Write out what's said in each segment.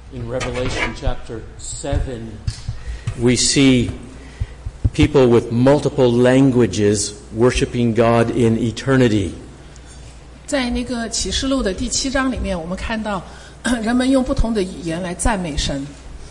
In Revelation chapter 7, we see people with multiple languages worshiping God in eternity. 在那个启示录的第7章里面，我们看到人们用不同的语言来赞美神。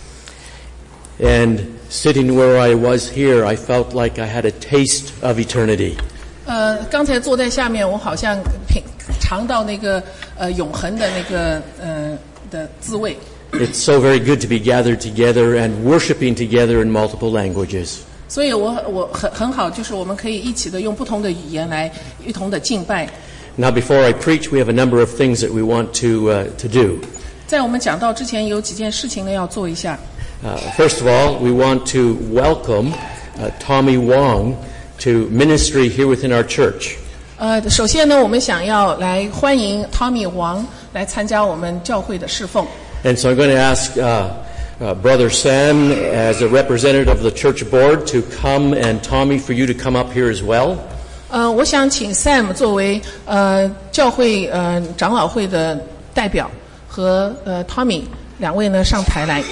And sitting where I was here, I felt like I had a taste of eternity. 刚才坐在下面，我好像尝到那个永恒的那个的滋味。 It's so very good to be gathered together and worshiping together in multiple languages. 所以我很好，就是我们可以一起的用不同的语言来一同的敬拜。 Now, before I preach, we have a number of things that we want to do. 在我们讲道之前，有几件事情呢要做一下。 First of all, we want to welcome Tommy Wong to ministry here within our church. 首先呢，我们想要来欢迎 Tommy 王来参加我们教会的侍奉。 And so I'm going to ask Brother Sam, as a representative of the church board, to come, and Tommy, for you to come up here as well. 我想请 Sam 作为教会长老会的代表和Tommy 两位呢上台来。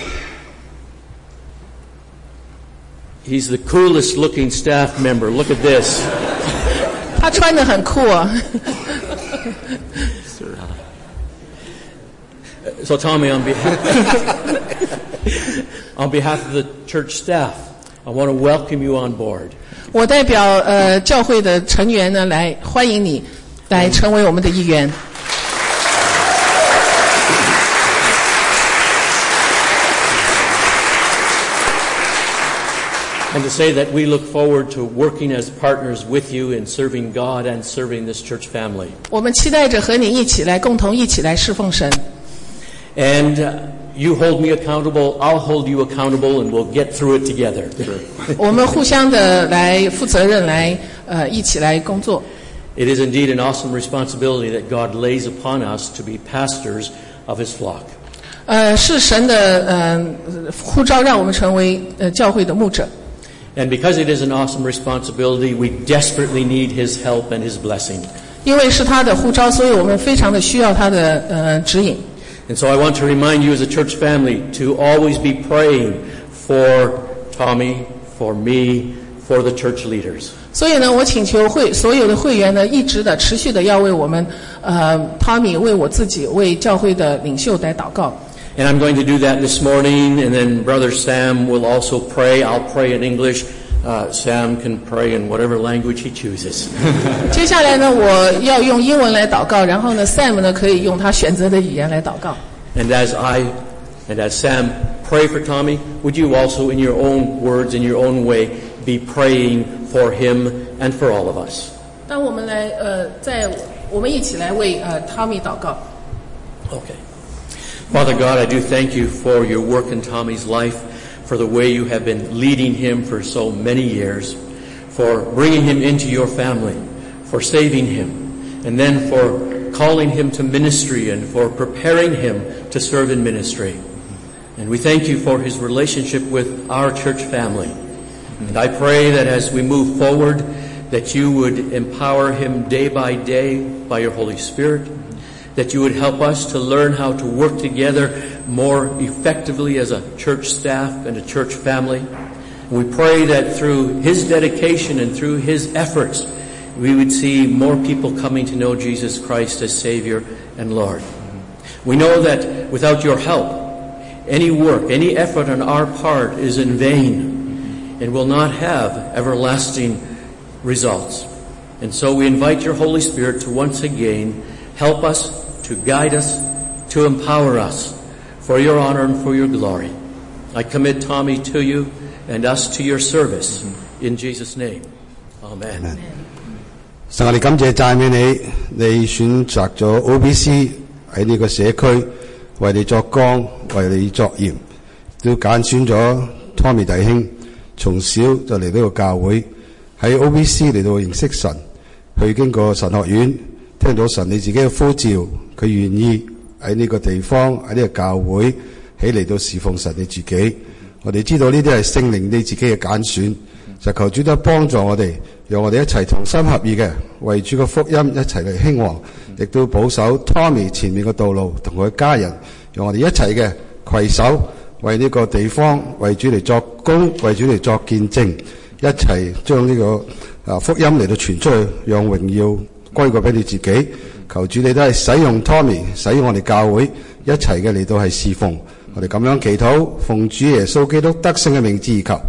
He's the coolest looking staff member. Look at this. 他穿得很酷啊。 So Tommy, on behalf of the church staff, I want to welcome you on board. 我代表教会的成员呢来欢迎你来成为我们的一员。 And to say that we look forward to working as partners with you in serving God and serving this church family. 我们期待着和你一起来共同一起来侍奉神。 And you hold me accountable, I'll hold you accountable, and we'll get through it together. 我们互相的来负责任，来一起来工作。 It is indeed an awesome responsibility that God lays upon us to be pastors of His flock. 是神的呼召，让我们成为教会的牧者。 And because it is an awesome responsibility, we desperately need His help and His blessing. 因为是他的呼召，所以我们非常的需要他的指引。 And so I want to remind you as a church family to always be praying for Tommy, for me, for the church leaders. 所以呢，我请求所有的会员呢，一直的持续的要为我们Tommy，为我自己，为教会的领袖来祷告。 And I'm going to do that this morning, and then Brother Sam will also pray. I'll pray in English. Sam can pray in whatever language he chooses. 接下来呢，我要用英文来祷告，然后呢 ，Sam 呢可以用他选择的语言来祷告。 And as Sam pray for Tommy, would you also, in your own words, in your own way, be praying for him and for all of us? 当我们来我们一起来为Tommy 祷告。 Okay. Father God, I do thank you for your work in Tommy's life, for the way you have been leading him for so many years, for bringing him into your family, for saving him, and then for calling him to ministry and for preparing him to serve in ministry. And we thank you for his relationship with our church family. And I pray that as we move forward, that you would empower him day by day by your Holy Spirit, that you would help us to learn how to work together more effectively as a church staff and a church family. And we pray that through his dedication and through his efforts, we would see more people coming to know Jesus Christ as Savior and Lord. We know that without your help, any work, any effort on our part is in vain and will not have everlasting results. And so we invite your Holy Spirit to once again help us, to guide us, to empower us for your honor and for your glory. I commit Tommy to you and us to your service. In Jesus' name, Amen. 神，我哋感謝讚美你，你選擇咗 OBC 喺呢個社區為你作光，為你作鹽，都揀選咗 Tommy 弟兄，從小就嚟呢個教會，喺 OBC 嚟到認識神，去經過神學院，聽到神你自己嘅呼召，佢願意喺呢個地方喺呢個教會起嚟到侍奉神你自己。我哋知道呢啲係聖靈你自己嘅揀選，就求主都幫助我哋，讓我哋一齊同心合意嘅為主嘅福音一齊嚟興旺，亦都保守 Tommy 前面嘅道路同佢家人，讓我哋一齊嘅攜手為呢個地方為主嚟作工，為主嚟作見證，一齊將呢個福音嚟到傳出去，讓榮耀歸過俾你自己。求主你都係使用 Tommy， 使用我哋教會一齊嘅嚟到係侍奉。我哋咁樣祈禱，奉主耶穌基督得勝嘅名字而求。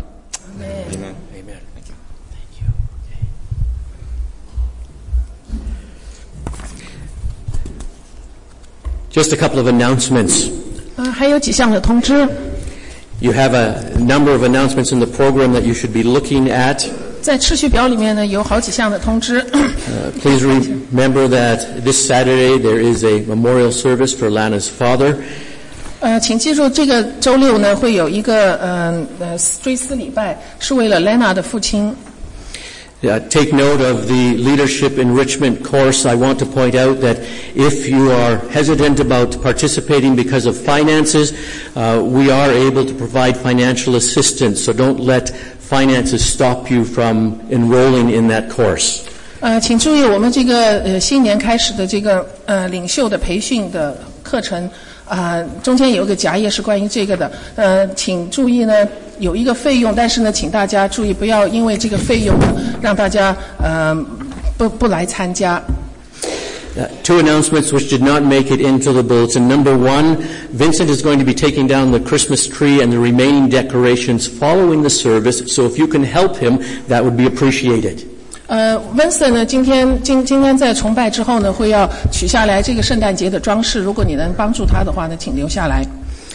Just a couple of announcements. 还有几项的通知。 You have a number of announcements in the program that you should be looking at. 在次序表里面呢，有好几项的通知。 Please remember that this Saturday there is a memorial service for Lana's father. 请记住，这个周六呢会有一个追思礼拜，是为了 Lana 的父亲。 Take note of the Leadership Enrichment course. I want to point out that if you are hesitant about participating because of finances, we are able to provide financial assistance, so don't let finances stop you from enrolling in that course. 请注意，我们这个新年开始的这个领袖的培训的课程中间有一个夹页是关于这个的。请注意呢，有一个费用，但是呢，请大家注意不要因为这个费用让大家不来参加。 Two announcements which did not make it into the bulletin. Number one, Vincent is going to be taking down the Christmas tree and the remaining decorations following the service, so if you can help him, that would be appreciated. Vincent 呢，今天在崇拜之后呢，会要取下来这个圣诞节的装饰，如果你能帮助他的话呢，请留下来。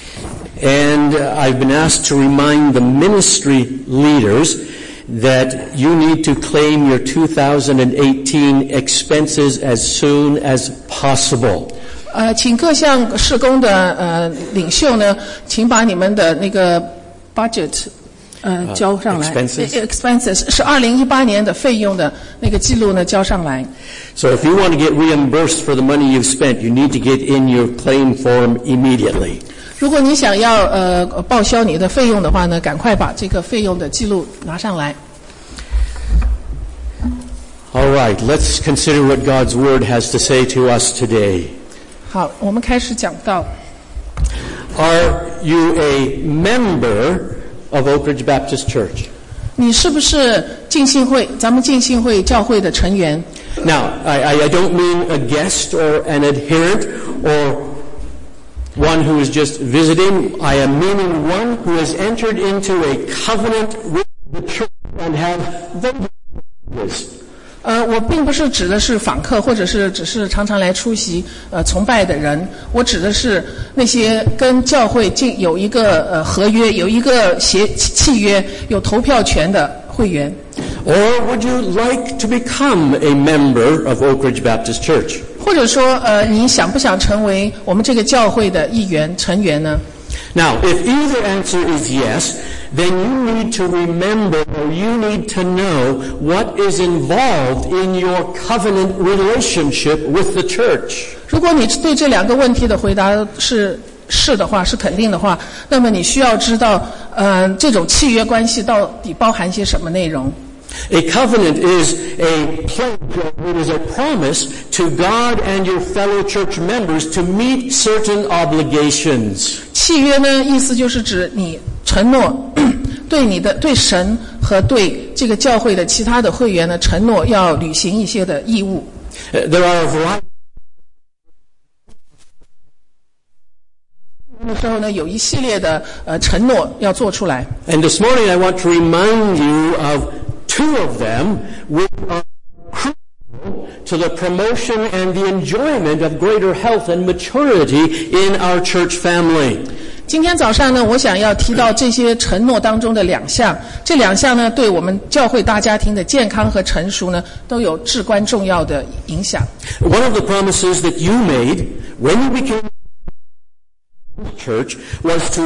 And I've been asked to remind the ministry leaders that you need to claim your 2018 expenses as soon as possible. 请各项事工的领袖呢，请把你们的那个 budget交上来。expenses 是2018年的费用的那个记录呢，交上来。 So if you want to get reimbursed for the money you've spent, you need to get in your claim form immediately. 如果你想要报销你的费用的话呢，赶快把这个费用的记录拿上来。 All right, let's consider what God's Word has to say to us today. 好，我们开始讲到。 Are you a member of Oak Ridge Baptist Church? 你是不是咱们浸信会教会的成员？ Now, I don't mean a guest or an adherent or one who is just visiting. I am meaning one who has entered into a covenant with the church and have voted. 我并不是指的是访客，或者是只是常常来出席崇拜的人。我指的是那些跟教会有一个合约，有一个契约，有投票权的会员。 Or would you like to become a member of Oak Ridge Baptist Church? 或者说你想不想成为我们这个教会的成员呢？ Now, if either answer is yes, then you need to remember or you need to know what is involved in your covenant relationship with the church. 如果你对这两个问题的回答是的话，是肯定的话，那么你需要知道这种契约关系到底包含些什么内容。 A covenant is a pledge, it is a promise to God and your fellow church members to meet certain obligations. 契约呢，意思就是指你承诺对神和对这个教会的其他的会员呢，承诺要履行一些的义务。 There are a variety. 那时候呢，有一系列的承诺要做出来。 And this morning I want to remind you of two of them which are crucial to the promotion and the enjoyment of greater health and maturity in our church family. 今天早上呢，我想要提到这些承诺当中的两项，这两项呢，对我们教会大家庭的健康和成熟呢，都有至关重要的影响。 One of the promises that you made when you became church was to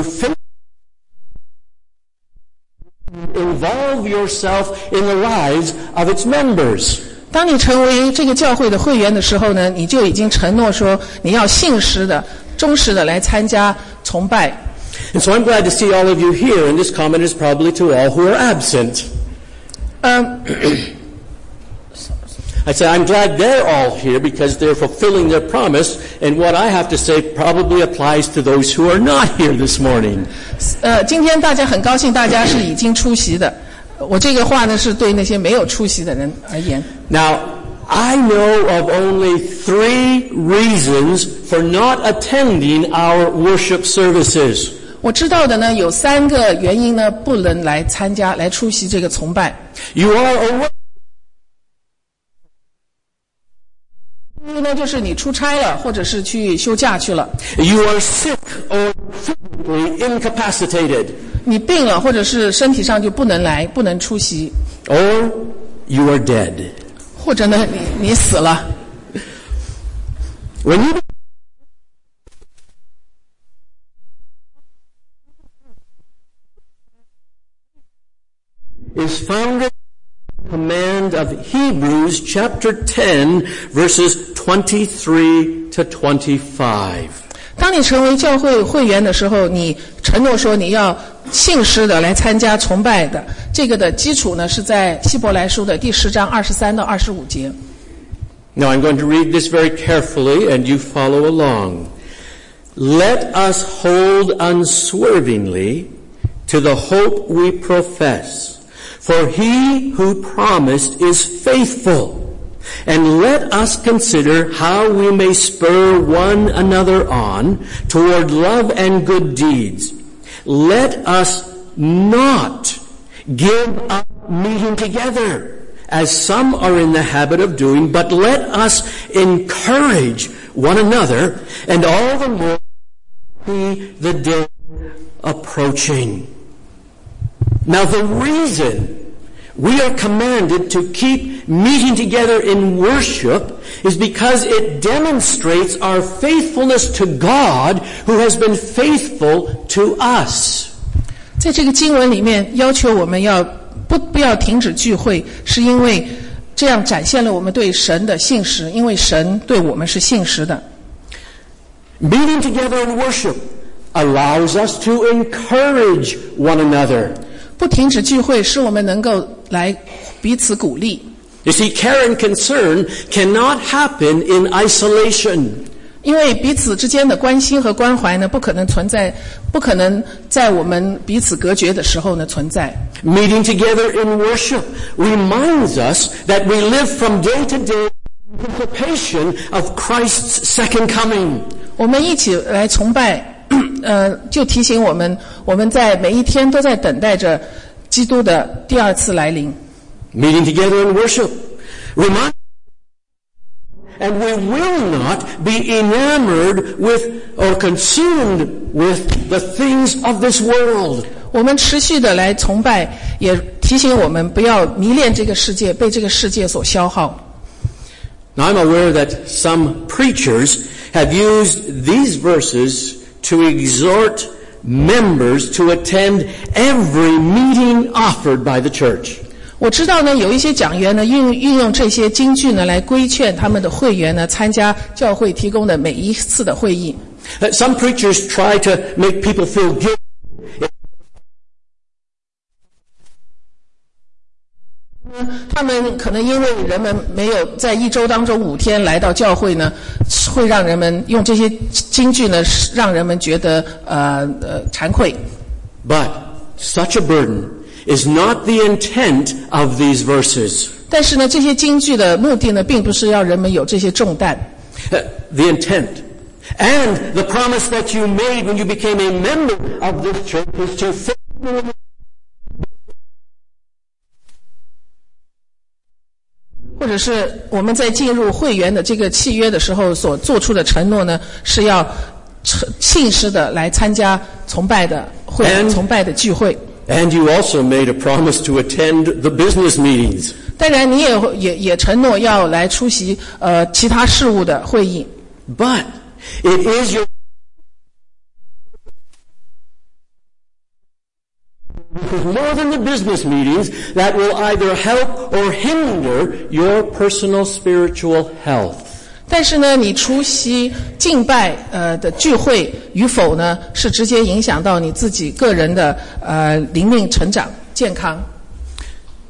involve yourself in the lives of its members. 当你成为这个教会的会员的时候呢，你就已经承诺说你要信实的、忠实的来参加崇拜。 And so I'm glad to see all of you here, and this comment is probably to all who are absent. I say, I'm glad they're all here because they're fulfilling their promise, and what I have to say probably applies to those who are not here this morning. 今天大家很高兴，大家是已经出席的。我这个话呢，是对那些没有出席的人而言。 Now, I know of only 3 reasons for not attending our worship services. 我知道的呢，有3个原因呢，不能来参加、来出席这个崇拜。 You are aware. 第一呢，就是你出差了，或者是去休假去了。 You are sick or physically incapacitated. 你病了，或者是身体上就不能来，不能出席。 Or you are dead. 或者呢，你死了。 When you is founded command of Hebrews chapter 10 verses 23 to 25. 当你成为教会会员的时候，你承诺说你要信实的来参加崇拜的，这个的基础呢是在希伯来书的第10章23到25节。 Now I'm going to read this very carefully and you follow along. Let us hold unswervingly to the hope we profess, for he who promised is faithful. And let us consider how we may spur one another on toward love and good deeds. Let us not give up meeting together, as some are in the habit of doing, but let us encourage one another, and all the more see the day approaching. Now the reason we are commanded to keep meeting together in worship is because it demonstrates our faithfulness to God who has been faithful to us. 在这个经文里面要求我们要不要停止聚会，是因为这样展现了我们对神的信实，因为神对我们是信实的。 Meeting together in worship allows us to encourage one another. 不停止聚会使我们能够来彼此鼓励。 You see, care and concern cannot happen in isolation. 因为彼此之间的关心和关怀呢，不可能在我们彼此隔绝的时候呢存在。 Meeting together in worship reminds us that we live from day to day in anticipation of Christ's second coming. 我们一起来崇拜。就提醒我们在每一天都在等待着基督的第二次来临。 Meeting together in worship remind, and we will not be enamored with or consumed with the things of this world. 我们持续的来崇拜，也提醒我们不要迷恋这个世界，被这个世界所消耗。 Now I'm aware that some preachers have used these verses to exhort members to attend every meeting offered by the church. 我知道呢，有一些讲员呢运用这些金句呢来规劝他们的会员呢参加教会提供的每一次的会议。 Some preachers try to make people feel guilty. 他们可能因为人们没有在一周当中5天来到教会呢，会让人们用这些金句呢，让人们觉得惭愧。 But such a burden is not the intent of these verses. 但是呢，这些金句的目的呢，并不是要人们有这些重担。 The intent and the promise that you made when you became a member of this church is to faithfully 或者是我们在进入会员的这个契约的时候所做出的承诺呢，是要信实的来参加崇拜的崇拜的聚会。 And you also made a promise to attend the business meetings. 当然，你也承诺要来出席其他事务的会议。 But it is your more than the business meetings that will either help or hinder your personal spiritual health. 但是呢，你出席敬拜的聚会与否呢，是直接影响到你自己个人的灵命成长健康。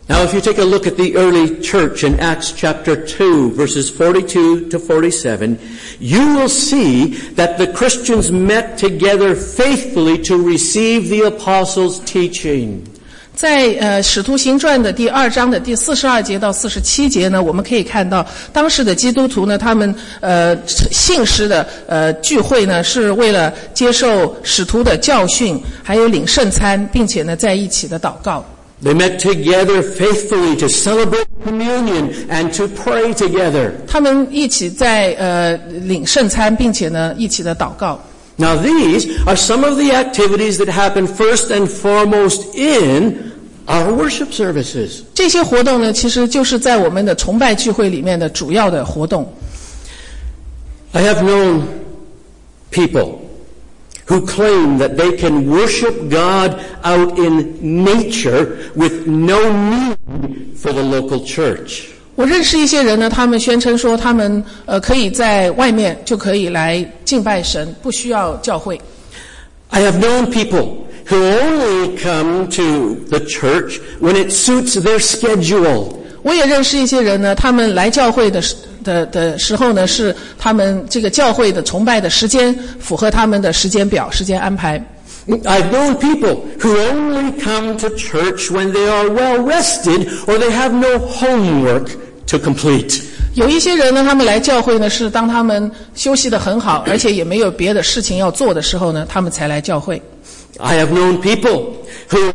Now, if you take a look at the early church in Acts chapter 2, verses 42 to 47, you will see that the Christians met together faithfully to receive the apostles' teaching. 在使徒行传的第2章的第42节到47节呢，我们可以看到当时的基督徒呢，他们信实的聚会呢，是为了接受使徒的教训，还有领圣餐，并且呢在一起的祷告。 They met together faithfully to celebrate communion and to pray together. 他们一起在领圣餐，并且呢一起的祷告。 Now these are some of the activities that happen first and foremost in our worship services. 这些活动呢，其实就是在我们的崇拜聚会里面的主要的活动。 I have known people who claim that they can worship God out in nature with no need for the local church. 我认识一些人呢，他们宣称说他们可以在外面就可以来敬拜神，不需要教会。 I have known people who only come to the church when it suits their schedule. 我也认识一些人呢，他们来教会的时候呢，是他们这个教会的崇拜的时间符合他们的时间表、时间安排。 I've known people who only come to church when they are well rested or they have no homework to complete. 有一些人呢，他们来教会呢，是当他们休息得很好，而且也没有别的事情要做的时候呢，他们才来教会。 I have known people who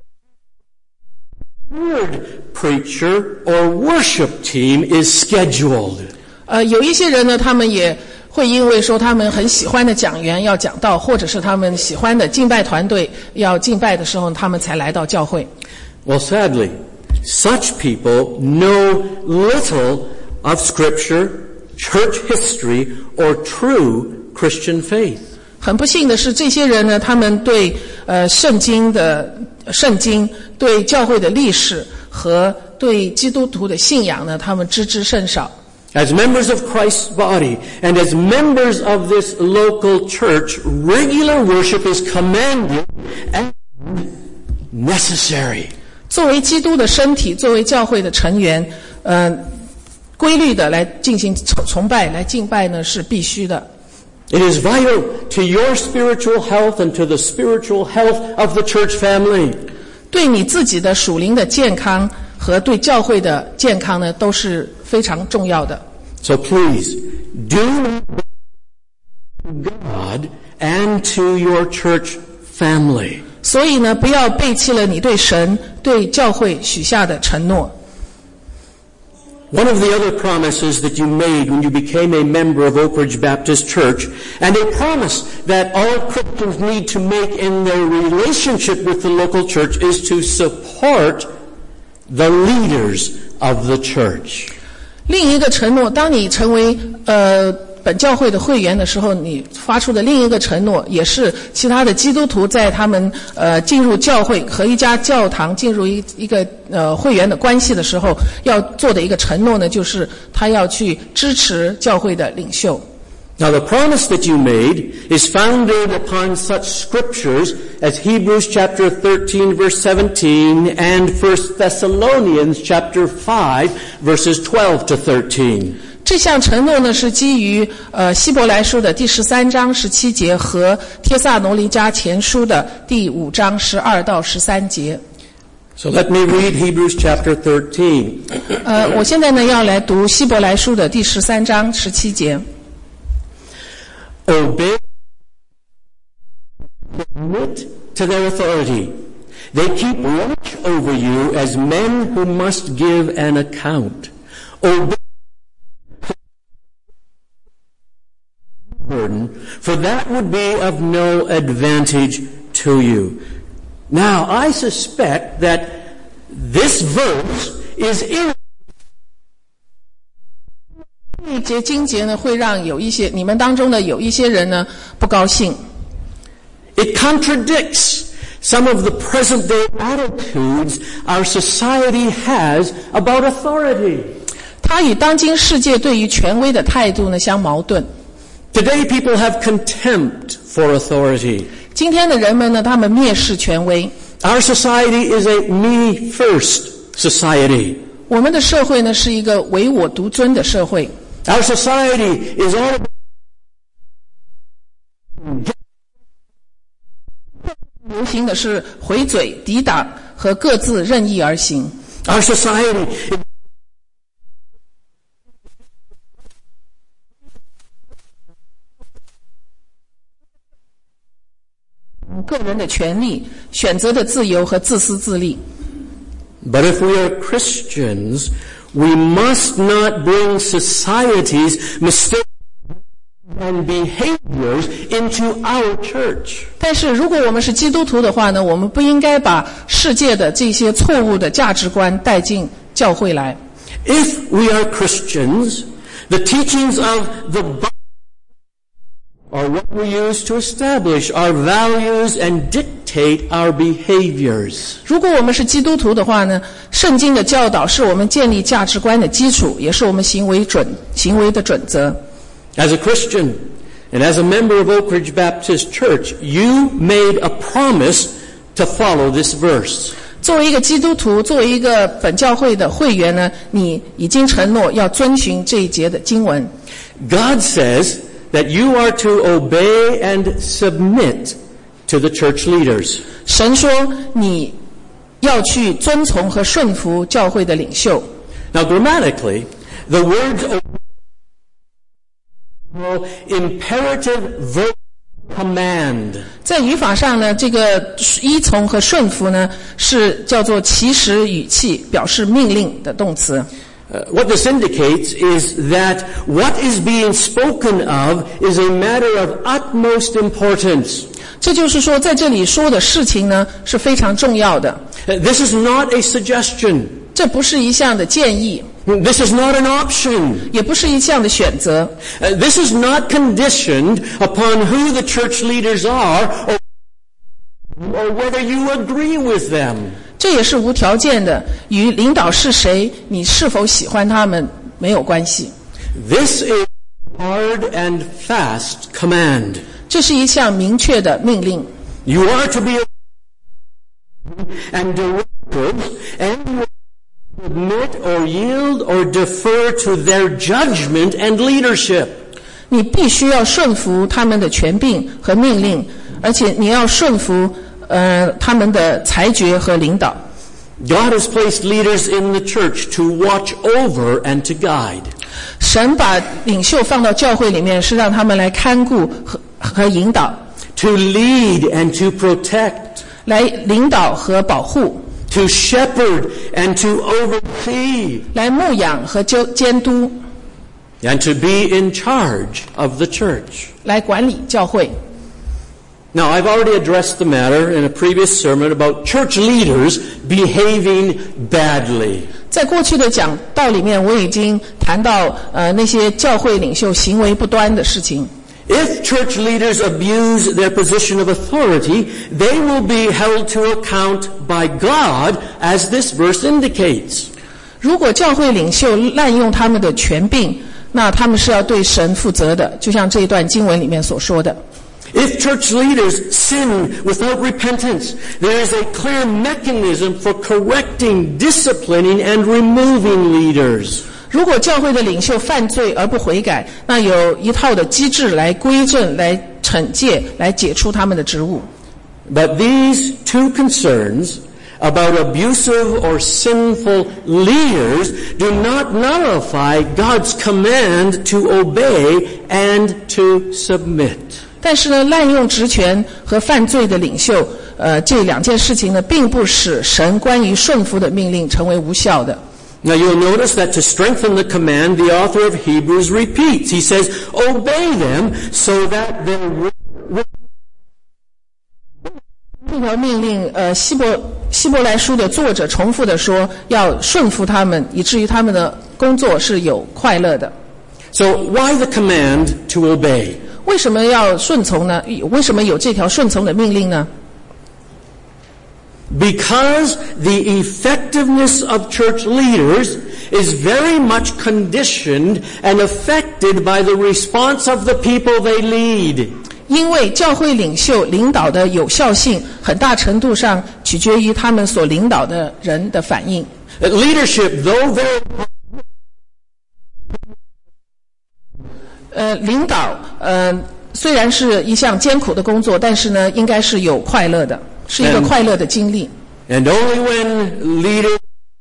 word preacher or worship team is scheduled. 有一些人呢，他们也会因为说他们很喜欢的讲员要讲道，或者是他们喜欢的敬拜团队要敬拜的时候，他们才来到教会。 Well, sadly, such people know little of Scripture, church history, or true Christian faith. 很不幸的是，这些人呢，他们对圣经、对教会的历史和对基督徒的信仰呢，他们知甚少。 As members of Christ's body and as members of this local church, regular worship is commanded and necessary. 作为基督的身体，作为教会的成员，规律的来进行崇拜、来敬拜呢，是必须的。 It is vital to your spiritual health and to the spiritual health of the church family. 对你自己的属灵的健康和对教会的健康呢，都是非常重要的。 So please, do not to God and to your church family. 所以呢，不要背弃了你对神、对教会许下的承诺。 One of the other promises that you made when you became a member of Oak Ridge Baptist Church, and a promise that all Christians need to make in their relationship with the local church, is to support the leaders of the church. 另一个承诺，当你成为本教会的会员的时候，你发出的另一个承诺，也是其他的基督徒在他们进入教会和一家教堂进入一个会员的关系的时候要做的一个承诺呢，就是他要去支持教会的领袖。 Now the promise that you made is founded upon such scriptures as Hebrews chapter 13 verse 17 and 1 Thessalonians chapter 5 verses 12 to 13. 这项承诺呢，是基于希伯来书的第13章17节和帖撒罗尼迦前书的第5章12到13节。 So let me read Hebrews chapter 13. 我现在呢要来读希伯来书的第13章17节。 Obey, submit to their authority. They keep watch over you as men who must give an account. Obey burden, for that would be of no advantage to you. Now, I suspect that this verse is in 这一节经节呢，会让你们当中的有一些人呢不高兴。 It contradicts some of the present-day attitudes our society has about authority. 它与当今世界对于权威的态度呢相矛盾。 Today, people have contempt for authority. 今天的人们呢，他们蔑视权威。 Our society is a me-first society. 我们的社会呢是一个唯我独尊的社会。 Our society is all about 流行的是回嘴、抵挡和各自任意而行。 Our society is 个人的权利、选择的自由和自私自利。 But if we are Christians, we must not bring society's mistakes and behaviors into our church. 但是如果我们是基督徒的话呢，我们不应该把世界的这些错误的价值观带进教会来。 If we are Christians, the teachings of the Bible are what we use to establish our values and dictate our behaviors. 如果我们是基督徒的话呢，圣经的教导是我们建立价值观的基础，也是我们行为的准则。 As a Christian and as a member of Oak Ridge Baptist Church, you made a promise to follow this verse. 作为一个基督徒，作为一个本教会的会员呢，你已经承诺要遵循这一节的经文。 God says that you are to obey and submit to the church leaders. 神说你要去遵从和顺服教会的领袖。 Now grammatically, the words imperative verb command. 在语法上呢，这个依从和顺服呢是叫做祈使语气，表示命令的动词。 What this indicates is that what is being spoken of is a matter of utmost importance. 这就是说，在这里说的事情呢是非常重要的。 This is not a suggestion. 这不是一项的建议， This is not an option. 也不是一项的选择。 This is not conditioned upon who the church leaders are or whether you agree with them. 这也是无条件的，与领导是谁，你是否喜欢他们没有关系。 This is hard and fast command. 这是一项明确的命令。 You are to be and directives and submit or yield or defer to their judgment and leadership. 你必须要顺服他们的权柄和命令，而且你要顺服他们的裁决和领导。 God has placed leaders in the church to watch over and to guide. 神把领袖放到教会里面，是让他们来看顾和引导， To lead and to protect. 来领导和保护， To shepherd and to oversee. 来牧养和监督， And to be in charge of the church. 来管理教会。 Now, I've already addressed the matter in a previous sermon about church leaders behaving badly. 在过去的讲道里面，我已经谈到那些教会领袖行为不端的事情。 If church leaders abuse their position of authority, they will be held to account by God, as this verse indicates. 如果教会领袖滥用他们的权柄，那他们是要对神负责的，就像这一段经文里面所说的。 If church leaders sin without repentance, there is a clear mechanism for correcting, disciplining, and removing leaders. 如果教会的领袖犯罪而不悔改，那有一套的机制来规正、来惩戒、来解除他们的职务。 But these two concerns about abusive or sinful leaders do not nullify God's command to obey and to submit. 但是呢，滥用职权和犯罪的领袖，这两件事情呢，并不使神关于顺服的命令成为无效的。 Now you'll notice that to strengthen the command, the author of Hebrews repeats. He says, obey them so that their will. 这条命令，希伯来书的作者重复的说，要顺服他们，以至于他们的工作是有快乐的。 So why the command to obey? 为什么要顺从呢？为什么有这条顺从的命令呢？ Because the effectiveness of church leaders is very much conditioned and affected by the response of the people they lead. 因为教会领袖领导的有效性很大程度上取决于他们所领导的人的反应。 That leadership, though very 领导虽然是一项艰苦的工作，但是呢，应该是有快乐的，是一个快乐的经历。 And only when leaders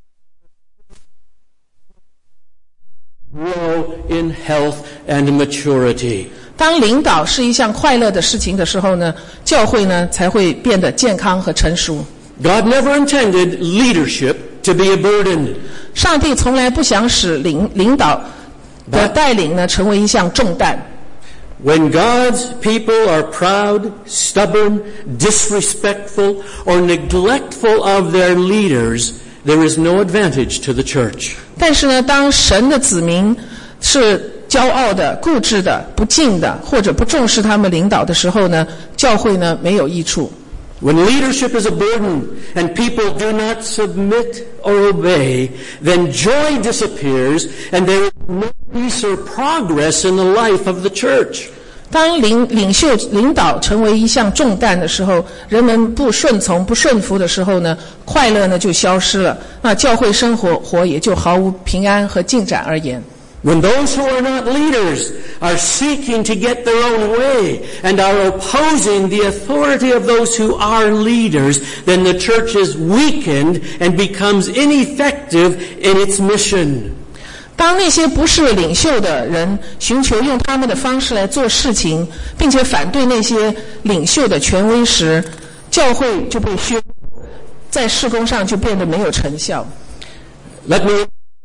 grow in health and maturity. 当领导是一项快乐的事情的时候呢，教会呢才会变得健康和成熟。 God never intended leadership to be a burden. 上帝从来不想使领导的带领呢成为一项重担。 When God's people are proud, stubborn, disrespectful, or neglectful of their leaders, there is no advantage to the church. 但是呢，当神的子民是骄傲的、固执的、不敬的，或者不重视他们领导的时候呢，教会呢没有益处。 When leadership is a burden and people do not submit or obey, then joy disappears and there is no peace or progress in the life of the church. 当领导成为一项重担的时候，人们不顺从、不顺服的时候呢，快乐呢就消失了，那教会生活也就毫无平安和进展而言。 When those who are not leaders are seeking to get their own way and are opposing the authority of those who are leaders, then the church is weakened and becomes ineffective in its mission. 当那些不是领袖的人寻求用他们的方式来做事情，并且反对那些领袖的权威时，教会就被削弱，在事工上就变得没有成效。 Let me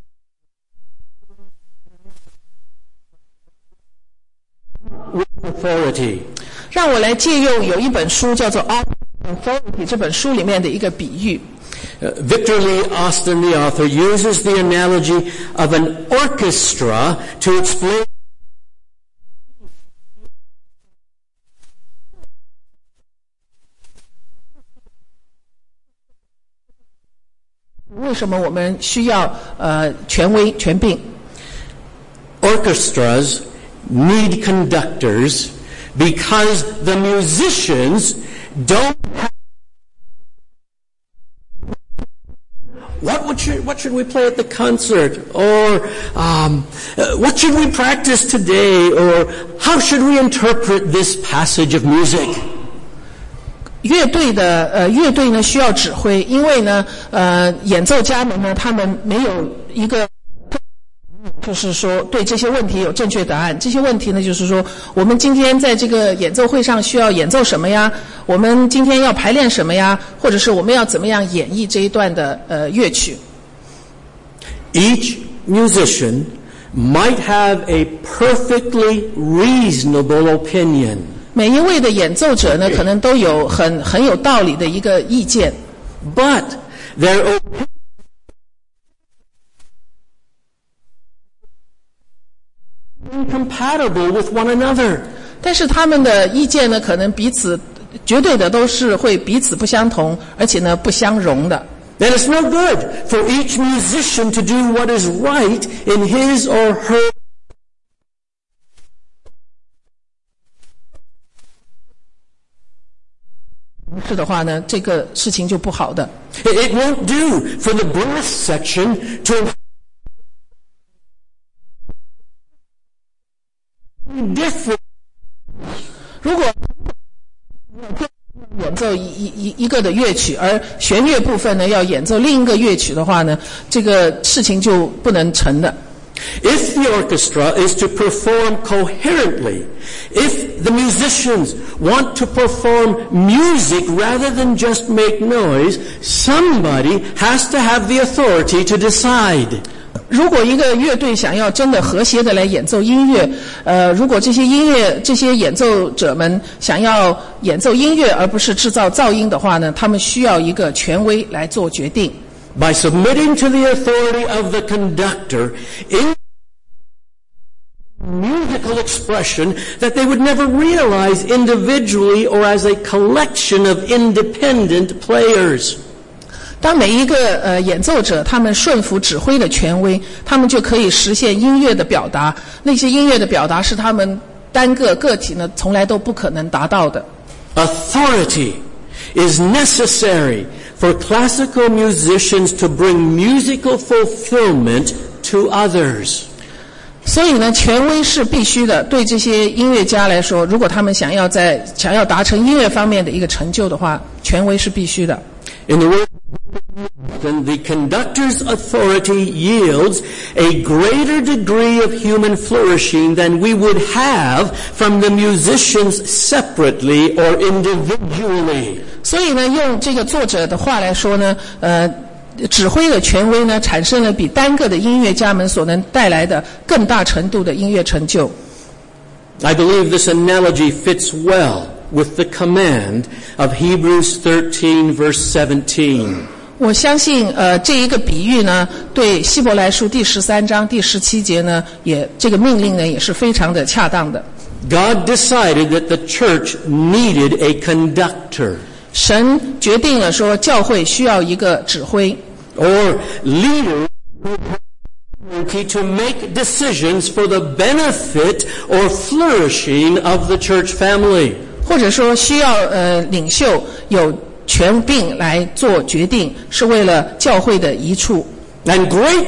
authority. 让我来借用有一本书叫做《Authority》这本书里面的一个比喻。 Victor Lee Austin, the author, uses the analogy of an orchestra to explain 为什么我们需要权威权柄。 Orchestras need conductors because the musicians don't have What should we play at the concert? Or what should we practice today? Or how should we interpret this passage of music? 乐队呢需要指挥，因为呢演奏家们呢他们没有一个就是说对这些问题有正确答案。这些问题呢就是说我们今天在这个演奏会上需要演奏什么呀？我们今天要排练什么呀？或者是我们要怎么样演绎这一段的乐曲。 Each musician might have a perfectly reasonable opinion. 每一位的演奏者呢可能都有很有道理的一个意见。 But their opinion incompatible with one another. 但是他们的意见呢可能彼此绝对的都是会彼此不相同，而且呢不相容的。 Then it's no good for each musician to do what is right in his or her. 是的话呢，这个事情就不好的。 It won't do for the brass section to different. 如果演奏一个的乐曲，而弦乐部分呢要演奏另一个乐曲的话呢，这个事情就不能成的。 If the orchestra is to perform coherently, if the musicians want to perform music rather than just make noise, somebody has to have the authority to decide. 如果一个乐队想要真的和谐的来演奏音乐，如果这些演奏者们想要演奏音乐而不是制造噪音的话呢，他们需要一个权威来做决定。 By submitting to the authority of the conductor in musical expression that they would never realize individually or as a collection of independent players. 当每一个演奏者他们顺服指挥的权威，他们就可以实现音乐的表达。那些音乐的表达是他们单个个体呢从来都不可能达到的。 Authority is necessary for classical musicians to bring musical fulfillment to others. 所以呢，权威是必须的。对这些音乐家来说，如果他们想要达成音乐方面的一个成就的话，权威是必须的。 In the word, the conductor's authority yields a greater degree of human flourishing than we would have from the musicians separately or individually. 所以呢，用这个作者的话来说呢，指挥的权威呢，产生了比单个的音乐家们所能带来的更大程度的音乐成就。 I believe this analogy fits well with the command of Hebrews 13 verse 17. 我相信这一个比喻呢，对希伯来书第13章第17节呢，这个命令呢也是非常的恰当的。 God decided that the church needed a conductor. 神决定了说教会需要一个指挥 or leaders to make decisions for the benefit or flourishing of the church family. 或者说需要领袖有权柄来做决定，是为了教会的益处。 And great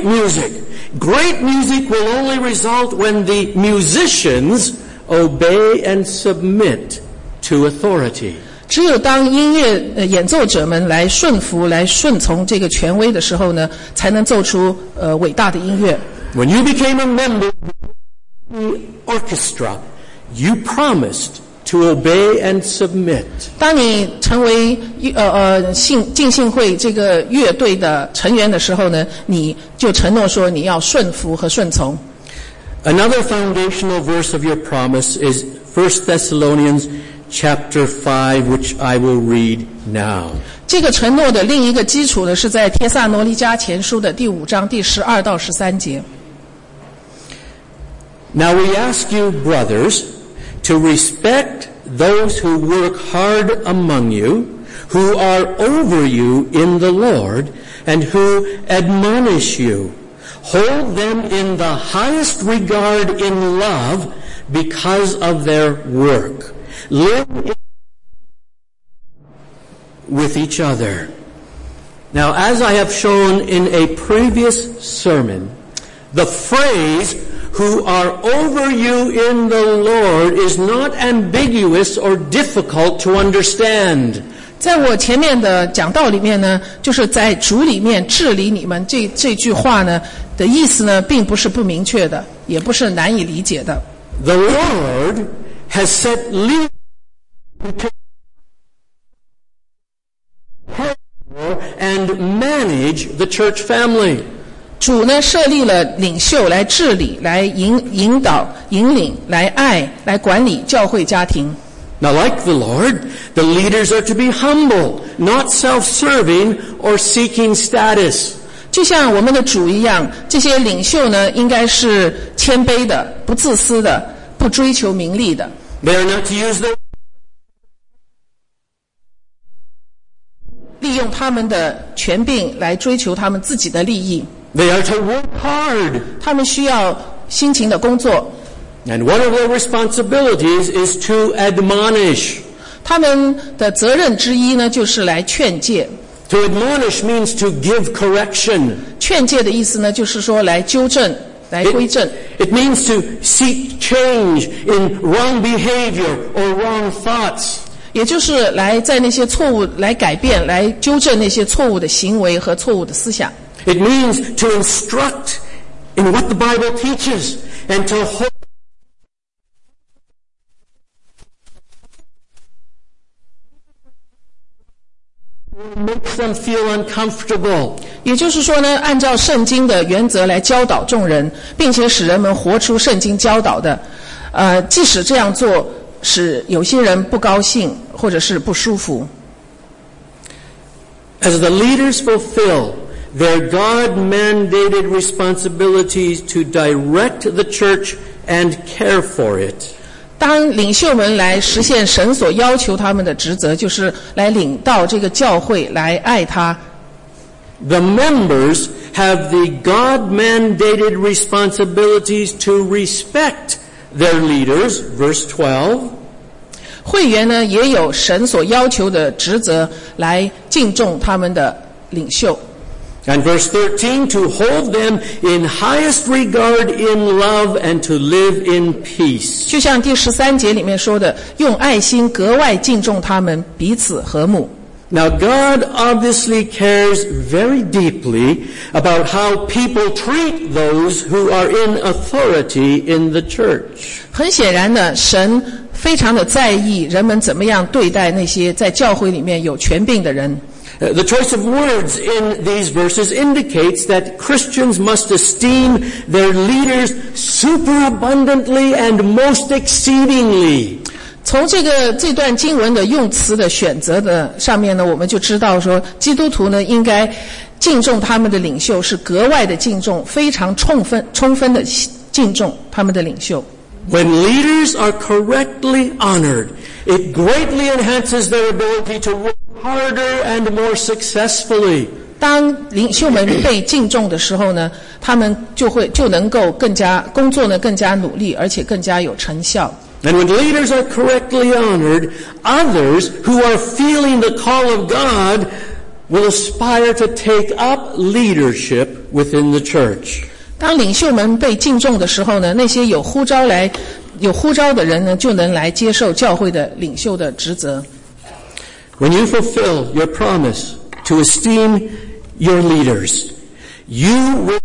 music will only result when the musicians obey and submit to authority. 只有当音乐演奏者们来顺服、来顺从这个权威的时候呢，才能奏出伟大的音乐。 When you became a member of the orchestra, you promised to obey and submit. 当你成为浸信会这个乐队的成员的时候呢，你就承诺说你要顺服和顺从。 Another foundational verse of your promise is 1 Thessalonians chapter 5, which I will read now. 这个承诺的另一个基础呢，是在帖撒罗尼迦前书的第5章第12到13节。 Now we ask you, brothers, to respect those who work hard among you, who are over you in the Lord, and who admonish you. Hold them in the highest regard in love because of their work. Live with each other. Now, as I have shown in a previous sermon, the phrase, who are over you in the Lord, is not ambiguous or difficult to understand. 在我前面的讲道里面呢，就是在主里面治理你们这句话呢的意思呢，并不是不明确的，也不是难以理解的。 The Lord has set leaders to and manage the church family. 主呢设立了领袖来治理、来引导、引领、来爱、来管理教会家庭。 Now, like the Lord, the leaders are to be humble, not self-serving or seeking status. 就像我们的主一样，这些领袖呢，应该是谦卑的、不自私的、不追求名利的。 They are not to use their 利用他们的权柄来追求他们自己的利益。 They are to work hard. 他们需要辛勤的工作。 And one of their responsibilities is to admonish. 他们的责任之一呢，就是来劝诫。 To admonish means to give correction. 劝诫的意思呢，就是说来纠正、来归正。 It means to seek change in wrong behavior or wrong thoughts. 也就是来在那些错误来改变、来纠正那些错误的行为和错误的思想。 It means to instruct in what the Bible teaches and to hold makes them feel uncomfortable. 也就是说呢，按照圣经的原则来教导众人，并且使人们活出圣经教导的。即使这样做使有些人不高兴或者是不舒服。 As the leaders fulfill their God-mandated responsibilities to direct the church and care for it. 当领袖们来实现神所要求他们的职责，就是来领导这个教会，来爱他。 The members have the God-mandated responsibilities to respect their leaders, verse 12. 会员呢也有神所要求的职责来敬重他们的领袖。 And verse 13, to hold them in highest regard in love and to live in peace. 就像第13节里面说的，用爱心格外敬重他们，彼此和睦。 Now, God obviously cares very deeply about how people treat those who are in authority in the church. 很显然呢，神非常的在意人们怎么样对待那些在教会里面有权柄的人。 The choice of words in these verses indicates that Christians must esteem their leaders superabundantly and most exceedingly. 从这段经文的用词的选择的上面呢，我们就知道说，基督徒呢应该敬重他们的领袖，是格外的敬重，非常充分的敬重他们的领袖。 When leaders are correctly honored, it greatly enhances their ability to work harder and more successfully. 当领袖们被敬重的时候呢，他们就能够工作呢更加努力，而且更加有成效。 And when leaders are correctly honored, others who are feeling the call of God will aspire to take up leadership within the church. 当领袖们被敬重的时候呢，那些有呼召的人呢，就能来接受教会的领袖的职责。 When you fulfill your promise to esteem your leaders, you will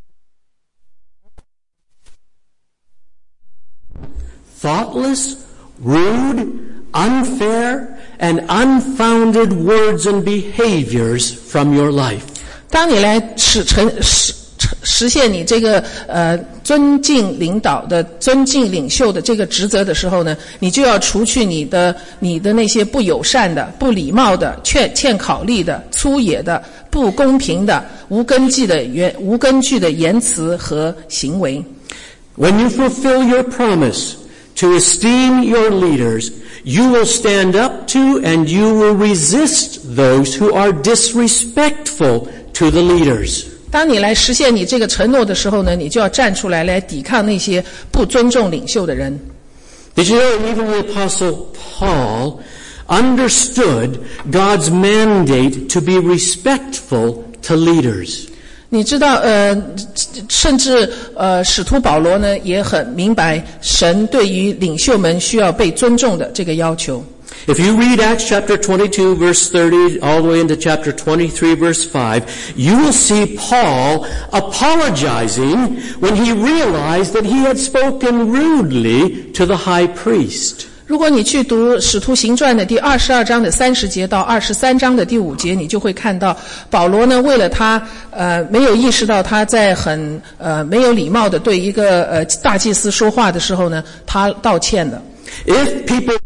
thoughtless, rude, unfair, and unfounded words and behaviors from your life. 当你来实现你这个尊敬领导的、尊敬领袖的这个职责的时候呢，你就要除去你的那些不友善的、不礼貌的、欠考虑的、粗野的、不公平的、无根据的言辞和行为。 When you fulfill your promise to esteem your leaders, you will stand up to and you will resist those who are disrespectful to the leaders. 当你来实现你这个承诺的时候呢，你就要站出来抵抗那些不尊重领袖的人。 Did you know even the Apostle Paul understood God's mandate to be respectful to leaders? 你知道甚至使徒保罗呢也很明白神对于领袖们需要被尊重的这个要求。 If you read Acts chapter 22 verse 30 all the way into chapter 23 verse 5, you will see Paul apologizing when he realized that he had spoken rudely to the high priest. 如果你去读使徒行传的第22章的30节到23章的第5节，你就会看到保罗呢为了他没有意识到他在很没有礼貌的对一个大祭司说话的时候呢，他道歉的。 If people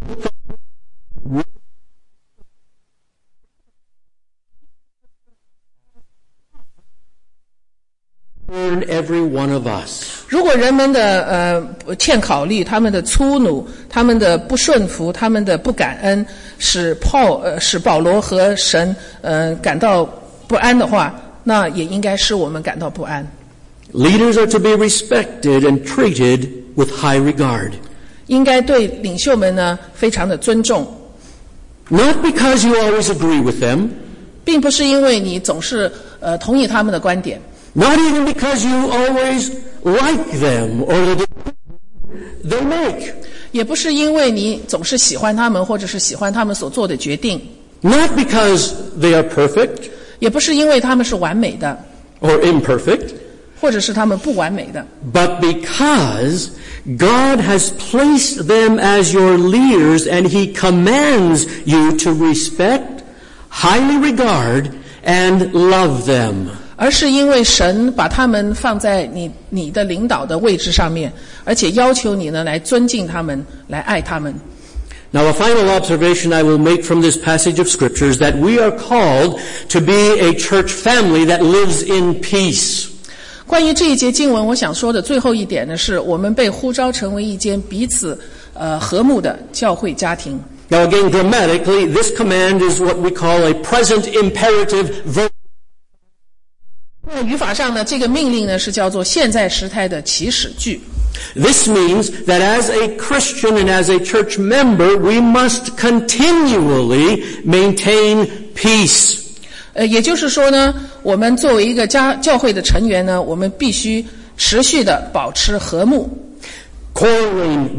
every one of us. 如果人们的欠考虑，他们的粗鲁，他们的不顺服，他们的不感恩，使保罗和神感到不安的话，那也应该使我们感到不安。 Leaders are to be respected and treated with high regard. 应该对领袖们呢非常的尊重。 Not because you always agree with them. 并不是因为你总是同意他们的观点。 Not even because you always like them or the they make. 也不是因为你总是喜欢他们，或者是喜欢他们所做的决定。 Not because they are perfect. 也不是因为他们是完美的。 Or imperfect. 或者是他们不完美的。 But because God has placed them as your leaders and He commands you to respect, highly regard, and love them. 而是因为神把他们放在你的领导的位置上面，而且要求你呢来尊敬他们，来爱他们。 Now, a final observation I will make from this passage of Scripture is that we are called to be a church family that lives in peace. 关于这一节经文，我想说的最后一点呢，是我们被呼召成为一间彼此和睦的教会家庭。 Now, again, grammatically, this command is what we call a present imperative verb. 那语法上呢，这个命令呢是叫做现在时态的祈使句。 This means that as a Christian and as a church member, we must continually maintain peace. 也就是说呢，我们作为一个教会的成员呢，我们必须持续的保持和睦。 Quarreling,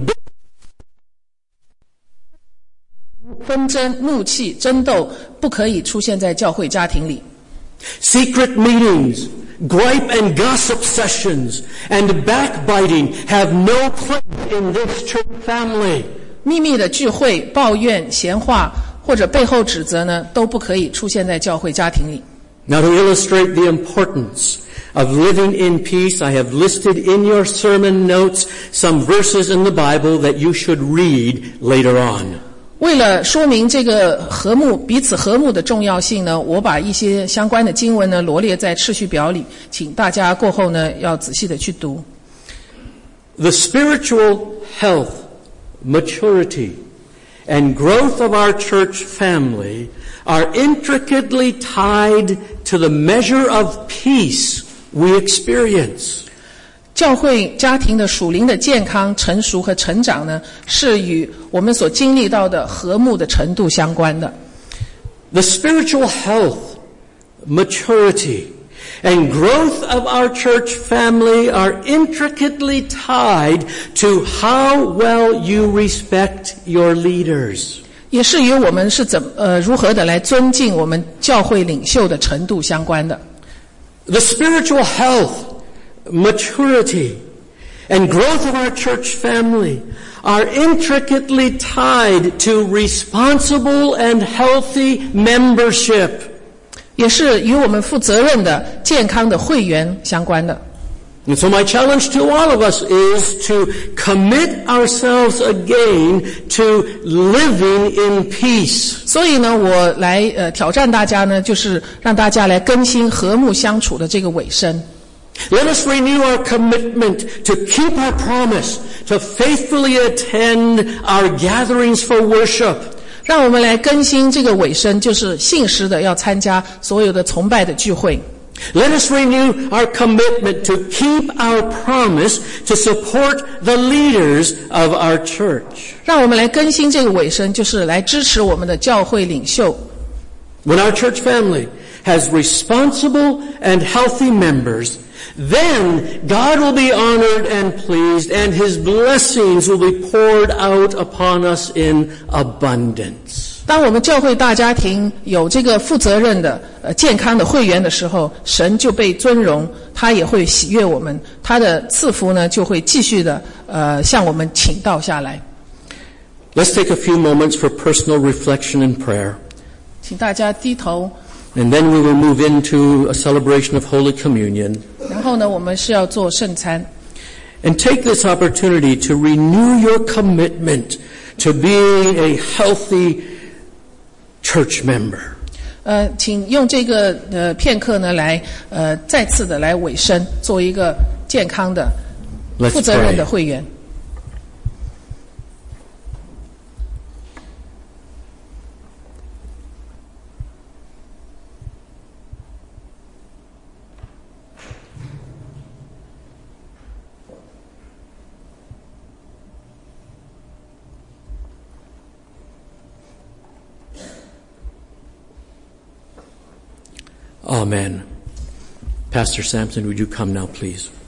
纷争、怒气、争斗不可以出现在教会家庭里。 secret meetings, gripe and gossip sessions, and backbiting have no place in this church family. 秘密的聚会、抱怨、闲话或者背后指责呢，都不可以出现在教会家庭里。 Now, to illustrate the importance of living in peace, I have listed in your sermon notes some verses in the Bible that you should read later on. 为了说明这个和睦、彼此和睦的重要性呢，我把一些相关的经文呢罗列在次序表里，请大家过后呢要仔细的去读。 The spiritual health, maturity, and growth of our church family are intricately tied to the measure of peace we experience. 教会家庭的属灵的健康、成熟和成长呢，是与我们所经历到的和睦的程度相关的。 The spiritual health, maturity, and growth of our church family are intricately tied to how well you respect your leaders. 也是与我们是如何的来尊敬我们教会领袖的程度相关的。 The spiritual health, maturity, and growth of our church family are intricately tied to responsible and healthy membership. 也是与我们负责任的、健康的会员相关的。 And so my challenge to all of us is to commit ourselves again to living in peace. 所以呢，我来挑战大家呢，就是让大家来更新和睦相处的这个尾声。 Let us renew our commitment to keep our promise, to faithfully attend our gatherings for worship. 让我们来更新这个尾声，就是信实的要参加所有的崇拜的聚会。 Let us renew our commitment to keep our promise to support the leaders of our church. 让我们来更新这个尾声，就是来支持我们的教会领袖。 When our church family has responsible and healthy members, then God will be honored and pleased, and His blessings will be poured out upon us in abundance. 当我们教会大家庭有这个负责任的健康的会员的时候，神就被尊荣，他也会喜悦我们，他的赐福呢就会继续的向我们倾倒下来。 Let's take a few moments for personal reflection and prayer. 请大家低头。 And then we will move into a celebration of Holy Communion. 然后呢，我们是要做圣餐。 And take this opportunity to renew your commitment to being a healthy church member. 请用这个片刻呢来再次的来委身，做一个健康的、负责任的会员。 Amen. Pastor Sampson, would you come now, please?